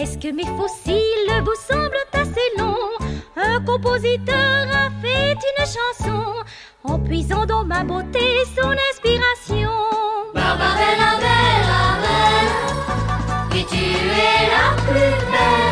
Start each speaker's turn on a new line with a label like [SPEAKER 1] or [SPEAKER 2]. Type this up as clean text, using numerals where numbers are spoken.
[SPEAKER 1] Est-ce que mes fossiles vous semblent assez longs? Un compositeur a fait une chanson en puisant dans ma beauté son inspiration.
[SPEAKER 2] Barbara bella, bella, bella, et tu es la plus belle.